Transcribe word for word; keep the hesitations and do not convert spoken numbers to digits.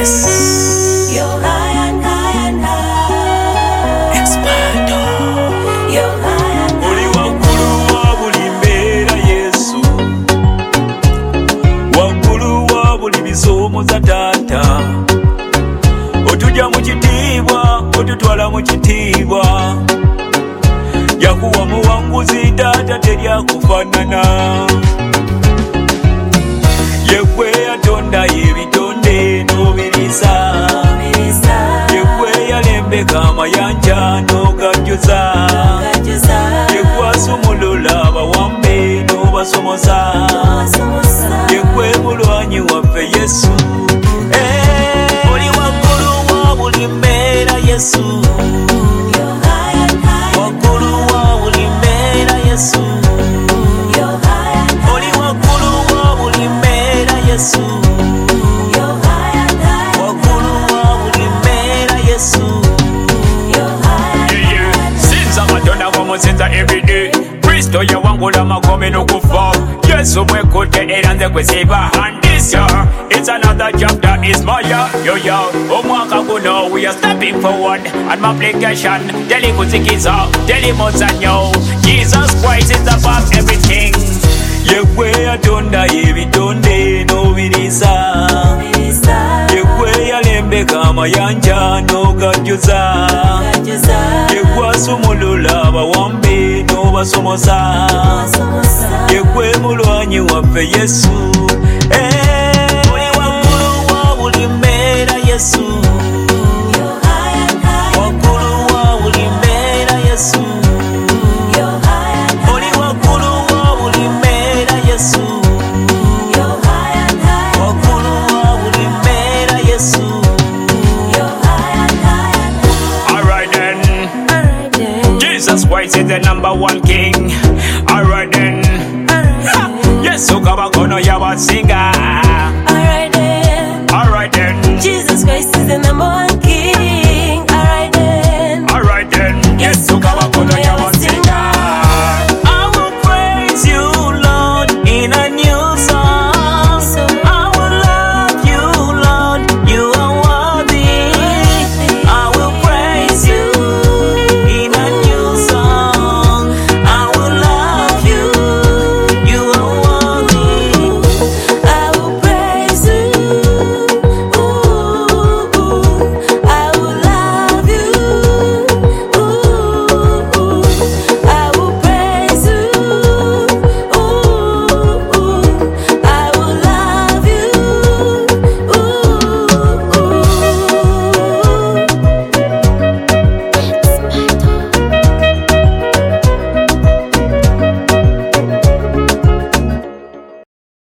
Yes. You're high and high and high. Expando. You're high and high. Oli waggulu wa buli mbeera Yesu, waggulu wa buli bisoomooza Taata, otujja mu kitiibwa otutwala mu kitiibwa, yakuwa muwanguzi Taata teryakufaanana, yegwe yatonda ebitonde n'obiriisa, yegwe yalembeka amayanja n'ogajjuza, yegwe asumulula abawambe n'obasomosa, yegwe mulwanyi waffe Yesu. Eh, oli waggulu wa buli mbeera Yesu, waggulu wa buli mbeera Yesu, oli waggulu wa buli mbeera Yesu, waggulu wa buli mbeera Yesu. Sinza Katonda bw'omusinza everyday, Kristo yawangula amakombe n'okufa, Yesu mwekutte era nze kwesiba. And this year, it's another chapter, it's my year, yo yo. Omwaka guno, we are stepping forward, and my application, teli kuzikiza, teli muzanyo, Jesus Christ is above everything. Yegwe yatonda ebitonde n'obiriisa, yegwe yalembeka amayanja n'ogajjuza, yegwe asumulula abawambe n'obasomosa, yegwe mulwanyi waffe Yesu. Eh, oli waggulu wa buli mbeera Yesu, waggulu wa buli mbeera Yesu, oli waggulu wa buli mbeera Yesu, waggulu wa buli mbeera Yesu. Alright then, Jesus Christ is the number one king. Alright then, Yesu kabakono yabasinga. Alright then, Alright then, Jesus